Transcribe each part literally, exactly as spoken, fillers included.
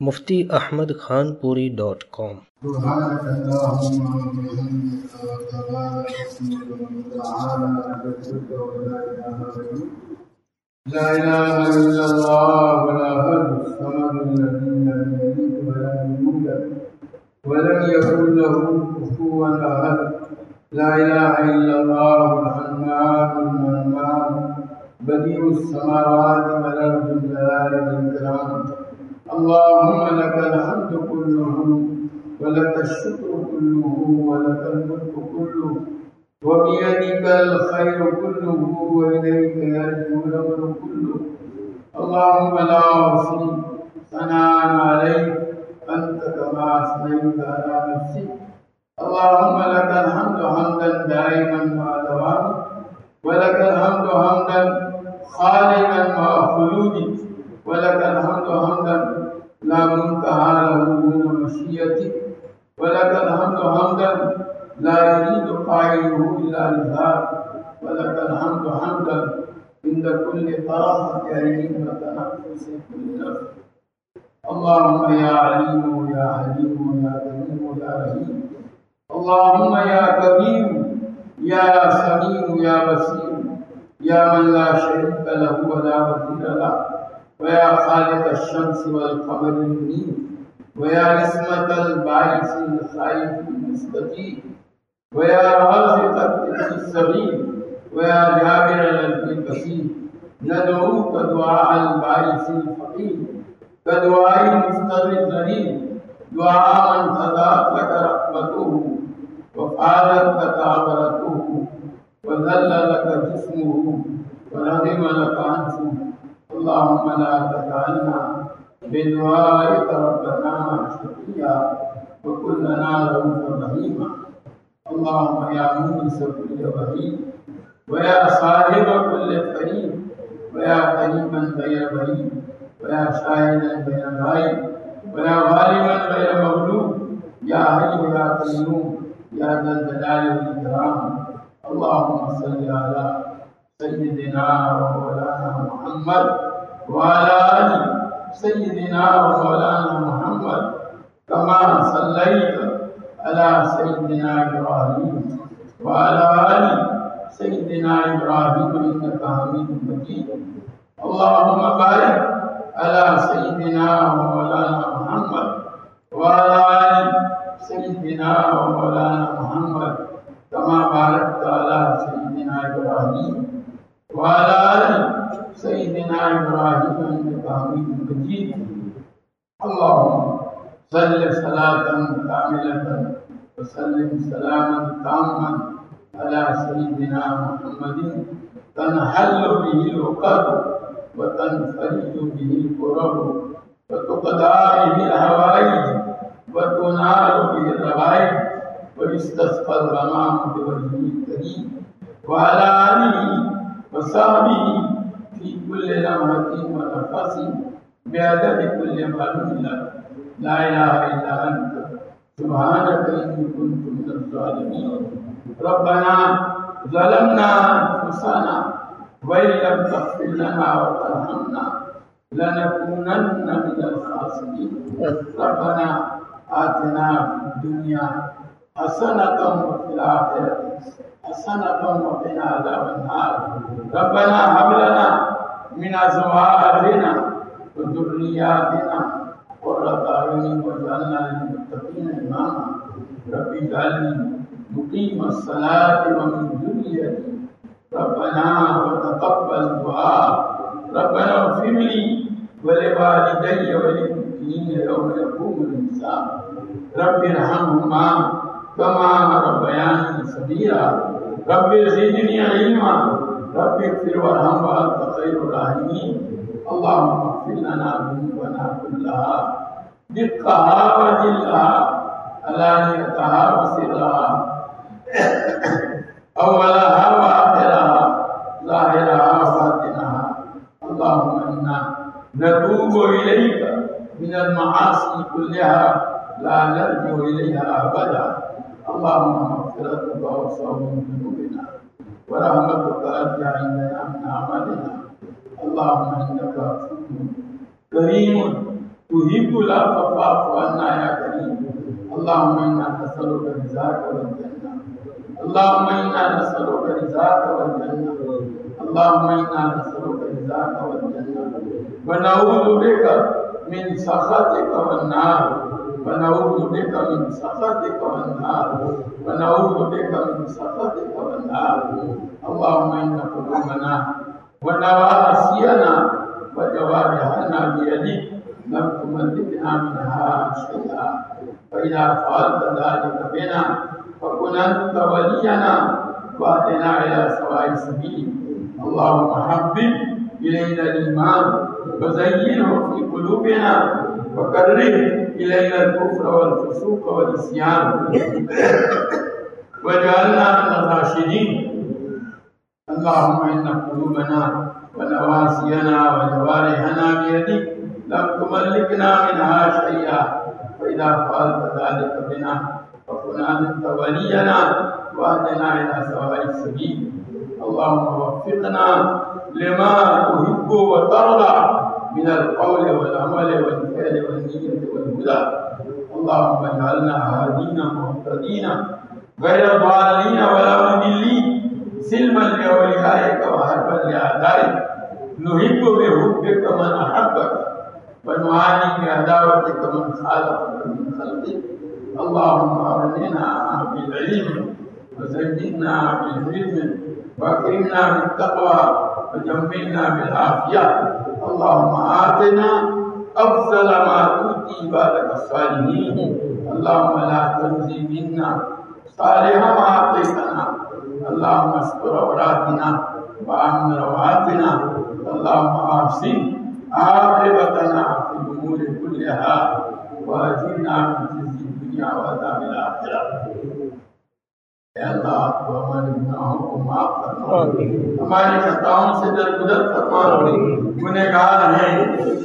مفتی احمد خان پوری dot com. سبحانك اللهم وبحمدك وتبارك اسمك وتعالى جدك ولا اله غيرك لا اله الا الله الاحد الصمد الذي لم يلد ولم يولد ولم يكن له كفوا احد لا اله الا الله الحنان المنان بديع السماوات والارض الجلال والاكرام اللهم لك الحمد كله ولك الشكر كله ولك الملك كله وبيدك الخير كله وإليك يرجع الأمر كله اللهم لا أحصي ثناء عليك أنت كما أثنيت على نفسك اللهم لك الحمد حمدا دائما مع دوامك ولك الحمد حمدا خالدا مع خلودك ولك الحمد حمدا لا منتهى له دون مشيئتك ولك الحمد حمدا لا يريد قائله إلا رضاك ولك الحمد حمدا عند كل طرفة عين وتنفس كل نفس اللهم يا عليم يا حليم يا كريم يا رحيم اللهم يا كبير يا سميع يا بصير يا من لا شريك له ولا وزير له ويا خالق الشمس والقمر المنير ويا نسمة الباعث الخائف المستجيب ويا رازق الطفل الصغير ويا جابر الكثير ندعوك دعاء الباعث الفقير كدعاء المفتر الذليل دعاء من خضعت لك رحمته وفاضت لك عبرته وذل لك جسمه ورغم لك انفه اللهم لا تجعلنا بدعائك ربنا شقيا وكلنا رؤوفا رحيما اللهم يا مونس كل وحيد ويا صاحب كل قريب ويا قريبا غير بعيد ويا شاهدا غير غائب ويا غالبا غير مغلوب يا حي يا قيوم يا ذا الجلال والاكرام اللهم صل على سيدنا ومولانا محمد وعلى آل سيدنا ومولانا محمد كما صليت على سيدنا إبراهيم وعلى آل سيدنا إبراهيم إنك حميد مجيد اللهم بارك على سيدنا ومولانا محمد وعلى آل سيدنا ومولانا محمد كما باركت على سيدنا إبراهيم وعلى آل سيدنا إبراهيم إنك حميد مجيد اللهم صل صلاة كاملة وسلم سلاما تاما على سيدنا محمد تنحل به العقد وتنفرج به الكرب وتقضى به الحوائج وتنال به الرغائب ويستسقى الغمام بوجهه الكريم وعلى آله وصحبه في كل لمحة ونفس بعدد كل معلوم لك لا إله إلا أنت سبحانك إني كنت من الظالمين ربنا ظلمنا أنفسنا وإن لم تغفر لنا وترحمنا لنكونن من الخاسرين ربنا آتنا في الدنيا حسنة وفي الآخرة حسنة وقنا عذاب النار ربنا هب لنا من أزواجنا وذرياتنا قرة أعين واجعلنا للمتقين إماما رب اجعلني مقيم الصلاة ومن ذريتي ربنا وتقبل دعاء ربنا اغفر لي ولوالدي وللمؤمنين يوم يقوم الحساب رب ارحمهما كما ربياني صغيرا رب زدني علما رب اغفر وارحم وانت خير الراحمين اللهم اغفر لنا ذنوبنا كلها دقها وجلها علانيتها وسرها اولها واخرها ظاهرها وباطنها اللهم انا نتوب اليك من المعاصي كلها لا نرجع اليها ابدا اللهم مغفرتك اوسع من ذنوبنا ورحمتك ارجع عندنا من اعمالنا اللهم انك عفو كريم تحب العفو فاعف عنا یا کریم اللهم انا نسألك رضاك والجنة اللهم انا نسألك رضاك والجنة اللهم انا نسألك رضاك والجنة ونعوذ بك من سخطك والنار ونعوذ بك من سخطك والنار ونعوذ بك من سخطك والنار اللهم إن قلوبنا ونواسينا وجوارحنا بيدك لم تملكنا منها شيئا فإذا فعلت ذلك بنا فكن أنت ولينا واهدنا إلى سواء السبيل اللهم حبب إلينا الإيمان وزينه في قلوبنا وكره إلينا الكفر والفسوق والعصيان واجعلنا من الراشدين اللهم إن قلوبنا ونواسينا وجوارحنا بيدك لم تملكنا منها شيئا فإذا فعلت ذلك بنا فكن أنت ولينا واهدنا إلى سواء السبيل اللهم وفقنا لما تحب وترضى من القول والعمل والفعل والنية والهدى اللهم اجعلنا هادين مهتدين غير ضالين ولا مضلين سلما لأوليائك وحربا لأعدائك نحب بحبك من أحبك ونعاني بعداوتك من خالفك من خلقك اللهم أغننا بالعلم وزينا بالعلم واكرمنا بالتقوى وجملنا بالعافية اللهم آتنا أفضل ما تؤتي عبادك الصالحين اللهم لا تنزي منا صالح ما أعطيتنا اللهم استر عوراتنا وأمن روعاتنا اللهم أحسن عاقبتنا في الأمور كلها وأجرنا من خزي الدنيا وعذاب الآخرة اے اللہ تو ہمارے گناہوں کو معاف فرما ہماری خطاؤں سے درگزر فرما گنہگار ہیں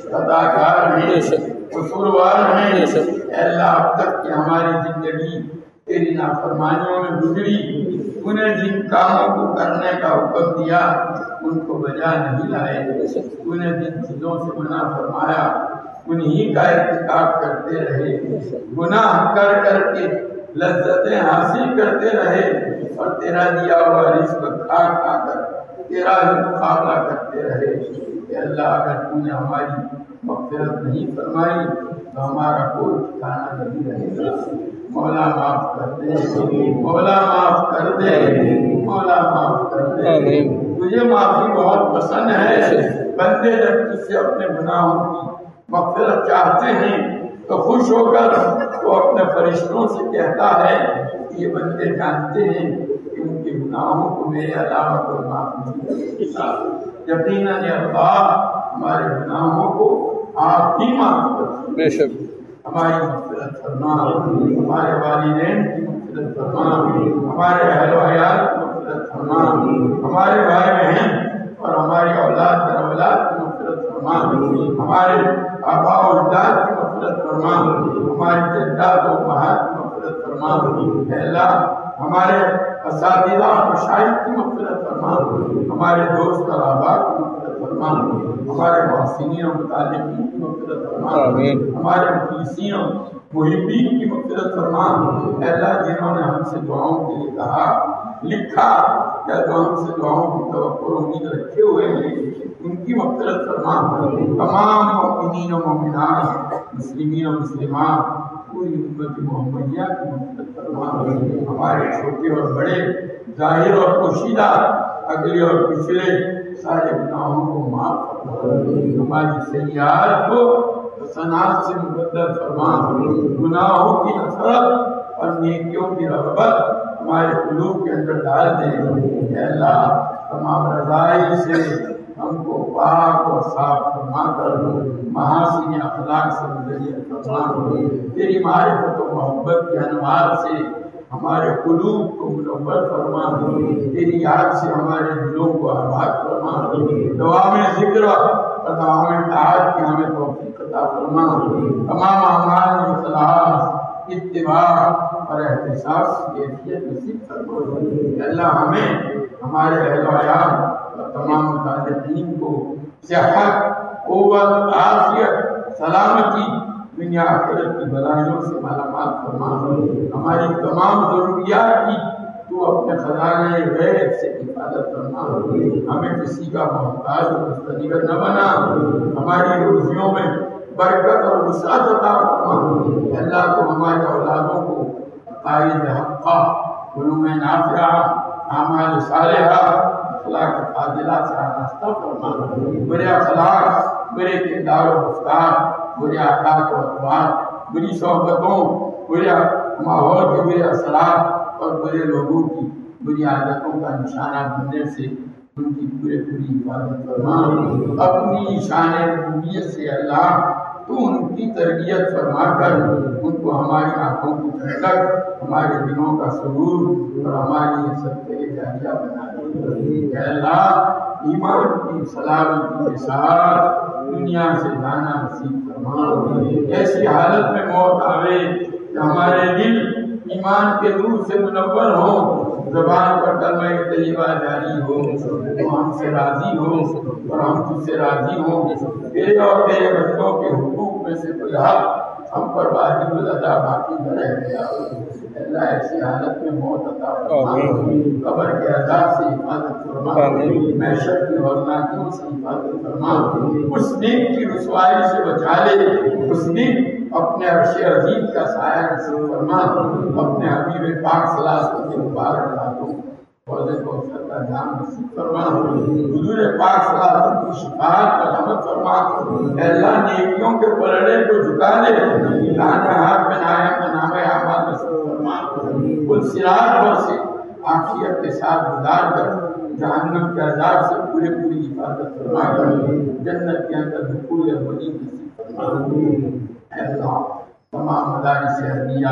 خطاکار ہیں قصوروار ہیں اے اللہ اب تک کہ ہماری زندگی تیری نافرمانیوں میں گزری انہیں جن کاموں کو کرنے کا حکم دیا ان کو بجا نہیں لائے انہیں جن چیزوں سے منع فرمایا انہی کا ارتکاب کرتے رہے گناہ کر کر کے لذتیں حاصل کرتے رہے اور تیرا دیا ہوا رزق کھا کھا کر تیرا ہی مقابلہ کرتے رہے کہ اللہ اگر تو نے ہماری مغفرت نہیں فرمائی تو ہمارا کوئی ٹھکانہ نہیں رہے گا مولا معاف کر دے مولا معاف کر دے مولا معاف کر دے تجھے معافی بہت پسند ہے بندے جب تجھ سے اپنے گناہوں کی مغفرت چاہتے ہیں تو خوش ہو کر وہ اپنے فرشتوں سے کہتا ہے کہ یہ بندے جانتے ہیں کہ ان کے گناہوں کو میرے علاوہ کوئی معاف نہیں کر سکتا یقیناً اللہ ہمارے گناہوں کو آپ ہی معاف کر سکتے بے شک ہماری مغفرت فرما ہمارے والدین کی مغفرت فرما ہمارے اہل و عیال کی مغفرت فرما ہمارے بھائی بہن اور ہماری اولاد در اولاد کی مغفرت فرما ہمارے آبا و اجداد کی مغفرت فرما ہماری جدات و امہات کی مغفرت فرما اے اللہ ہمارے اساتذہ اور مشائخ کی مغفرت فرما ہمارے دوست اور احباب کی مغفرت فرما ہمارے محسنین و متعلقین کی مغفرت فرما ہمارے مخلصین و محبین کی مغفرت فرما اے اللہ جنہوں نے ہم سے دعاؤں کے لیے کہا لکھا یا جو ہم سے دعاؤں کی توقع و امید رکھے ہوئے ہیں ان کی مغفرت فرما تمام مؤمنین و مومنات مسلمین و مسلمات پوری امت محمدیہ کی مغفرت فرما ہمارے چھوٹے اور بڑے ظاہر اور پوشیدہ اگلے اور پچھلے سارے گناہوں کو معاف فرما ہماری سیئات کو حسنات سے مبدل فرما گناہوں کی نفرت اور نیکیوں کی رغبت ہمارے قلوب کے اندر ڈال دے اے اللہ تمام رضائل سے ہم کو پاک اور صاف فرما کر محاسن اخلاق سے مزین فرما تیری معرفت و محبت کے انوار سے ہمارے قلوب کو منور فرما تیری یاد سے ہمارے دلوں کو آباد فرما دعا میں ذکر اور دعا میں طاعت کی ہمیں توفیق عطا فرما تمام اعمال میں اخلاص اتباع اور احتساب کی کیفیت نصیب فرما اللہ ہمیں ہمارے اہل و عیال اور تمام متعلقین کو صحت قوت عافیت سلامتی دنیا آخرت کی بلائیوں سے مالا مال فرما، ہماری تمام ضروریات کی تو اپنے خزانے غیب سے حفاظت فرما، ہمیں کسی کا محتاج اور مستغنی نہ بنا، ہماری روزیوں میں برکت اور وسعت عطا فرما، اللہ کو ہمارے اولادوں کو عقائد حقہ، علوم نافعہ، اعمال صالحہ، اخلاق فاضلہ سے آراستہ فرما، برے اخلاق، برے کردار و گفتار، برے عادات و اطوار، بری صحبتوں، برے ماحول کے برے اثرات اور برے لوگوں کی بری عادتوں کا نشانہ بننے سے ان کی پورے پوری حفاظت فرما، اپنی شان ربوبیت سے اللہ تو ان کی تربیت فرما کر ان کو ہماری آنکھوں کی ٹھنڈک، ہمارے دلوں کا سرور اور ہماری صدقہ جاریہ بنا دے۔ اے اللہ ایمان کی سلامتی کے ساتھ دنیا سے جانا نصیب فرما، ایسی حالت میں موت آوے کہ ہمارے دل ایمان کے نور سے منور ہو، زبان پر کلمہ طیبہ جاری ہو، تو ہم سے راضی ہو اور ہم تجھ سے راضی ہوں، تیرے اور تیرے بندوں کے حقوق میں سے کوئی حق ہم پر واجب الادا باقی نہ رہ گیا۔ اللہ ایسی حالت میں موت عطا فرما، قبر کے عذاب سے حفاظت فرما، معیشت کی ہولناکیوں سے حفاظت فرما، اس دن کی رسوائی سے بچا لے، اس دن اپنے عرش عظیم کا سایہ نصیب فرما، اپنے حبیب پاک صلی اللہ علیہ وسلم کے مبارک ہاتھوں حوض کوثر کا جام نصیب فرما، حضور پاک صلی اللہ علیہ وسلم کی شفاعت پر رحمت فرما۔ اے اللہ نیکیوں کے پلڑے کو جھکا دے، دانے ہاتھ بنائے بنامے اعمال نصیب فرما، کل صراط پر سے عافیت کے ساتھ گزار کر جہنم کے عذاب سے پورے پوری حفاظت فرما کر جنت کے اندر دخول ابدی نصیب فرما۔ اے اللہ تمام مدارس علمیہ،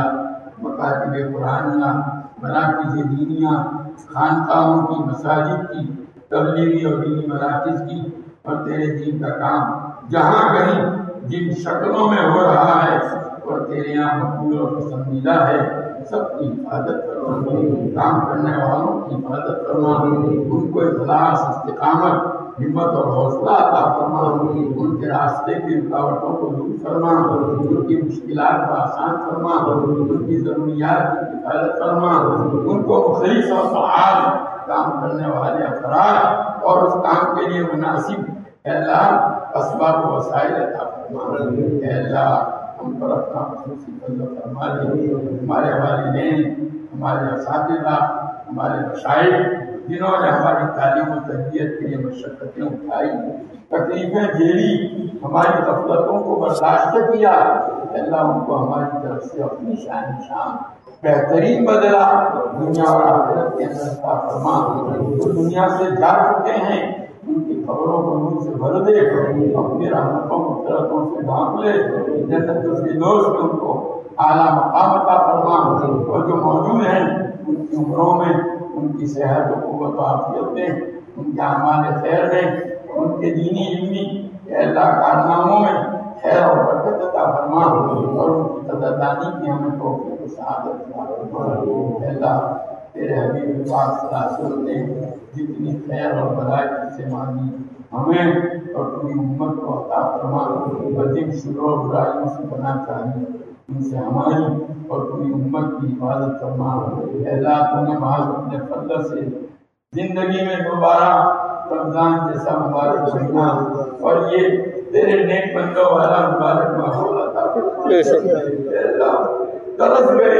مکاتب قرآنیہ، مراکز دینیہ، خانقاہوں کی، مساجد کی، تبلیغی اور دینی مراکز کی اور تیرے دین کا کام جہاں کہیں جن شکلوں میں ہو رہا ہے اور تیرے یہاں مقبول اور پسندیدہ ہے، سب کی حفاظت فرما، کام کرنے والوں کی حفاظت فرما، ان کو اخلاص، استقامت، ہمت اور حوصلہ عطا فرما، ان کے راستے کی رکاوٹوں کو دور فرما، ان کی مشکلات کو آسان فرما، ان کی ضروریات کی کفایت فرما، ان کو مخلص اور فعال کام کرنے والے افراد اور اس کام کے لیے مناسب اے اللہ اسباب و وسائل عطا فرما۔ اے اللہ ہم پر اپنا خصوصی فضل فرما دے، ہمارے والدین، ہمارے اساتذہ، ہمارے مشائخ جنہوں نے ہماری تعلیم و تربیت کے لیے مشقتیں اٹھائی، تکلیفیں جھیلی، ہماری غفلتوں کو برداشت کیا، اللہ ان کو ہماری طرف سے اپنی شان شان بہترین بدلا دنیا اور آخرت کے اندر عطا فرما۔ جو دنیا سے جا چکے ہیں ان کی خبروں کو نور سے بھر دے، اپنی رحمتوں کو فرقوں سے ڈھانپ لے، جنت الفردوس میں ان کو اعلیٰ مقام عطا فرما، اور جو موجود ہیں ان کی عمروں میں ان کی صحت و قوت و عافیت میں، ان کے اعمال خیر میں، ان کے دینی علمی اللہ کارناموں میں خیر اور برکت عطا فرما، اور ان کی قدردانی کی ہمیں توفیق و سعادت عطا فرما۔ اللہ تیرے حبیب پاک صلی اللہ علیہ وسلم نے جتنی خیر اور بھلائی سے مانگی ہمیں اور پوری امت کو عطا فرما، اور جن شرور و برائیوں سے پناہ چاہیے ان سے ہماری اور پوری امت کی حفاظت فرما۔ اے اللہ تو نے محض اپنے فضل سے زندگی میں دوبارہ رمضان جیسا مبارک مہینہ اور یہ تیرے نیک بندوں والا مبارک ماحول عطا فرما۔ اے اللہ ترس گئے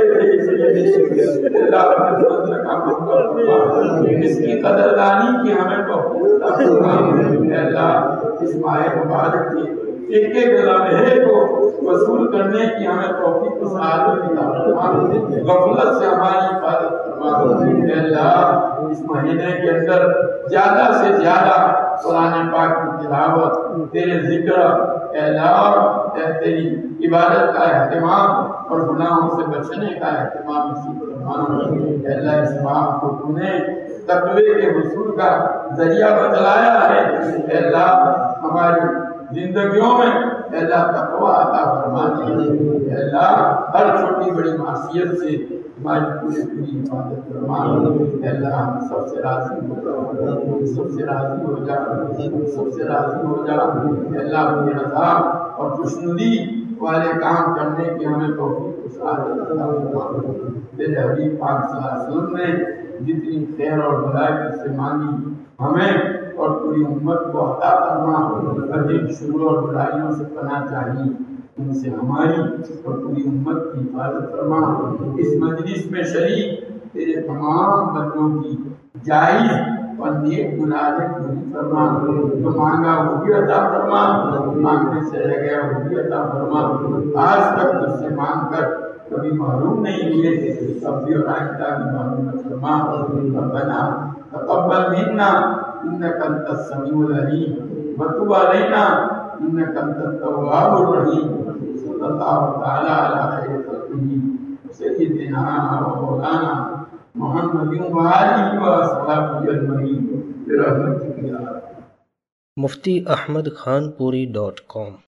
تھے، اللہ اپنے فضل کا مقدر فرما، اس کی قدردانی کی ہمیں توفیق عطا فرما۔ اے اللہ اس ماہ مبارک کی ایک ایک لمحے کو وصول کرنے کی ہمیں توفیق و سعادت عطا فرما، غفلت سے ہماری حفاظت فرما۔ اے اللہ اس مہینے کے اندر زیادہ سے زیادہ قرآن پاک کی تلاوت، تیرے ذکر، اے اللہ تیری عبادت کا اہتمام اور گناہوں سے بچنے کا اہتمام نصیب فرما۔ اے اللہ اس ماہ کو تو نے تقوی کے حصول کا ذریعہ بتلایا ہے، اے اللہ ہماری زندگیوں میں اے اللہ تقوی عطا فرما دے، اے اللہ ہر چھوٹی بڑی معصیت سے ہماری پوری پوری حفاظت فرما۔ اے اللہ ہم سب سے راضی ہو جا، سب سے راضی ہو جا، سب سے راضی ہو جا۔ اے اللہ اپنی رضا اور خوشنودی والے کام کرنے کی ہمیں توفیق سعادت عطا فرما۔ تیرے حبیب پاک صلی اللہ علیہ وسلم نے جتنی خیر اور بھلائی سے مانگی ہمیں اور پوری امت کو عطا فرما، اور جن شرور اور برائیوں سے پناہ چاہیے ان سے ہماری اور پوری امت کی حفاظت فرما۔ اس مجلس میں شریک تیرے تمام بندوں کی جائز اور نیک مرادیں پوری فرما، جو مانگا وہ بھی عطا فرما، مانگنے سے رہ گیا وہ بھی عطا فرما۔ آج تک تجھ سے مانگ کر کبھی محروم نہیں ہوئے، اب بھی اور آئندہ بھی محروم نہ فرما۔ ربنا تقبل منا انک انت السمیع العلیم وتب علینا انک انت التواب الرحیم۔ صلی اللہ تعالی علی خیر خلقہ سیدنا و مولانا محمد و آلہ و اصحابہ اجمعین برحمتک یا مفتی احمد خان پوری ڈاٹ کام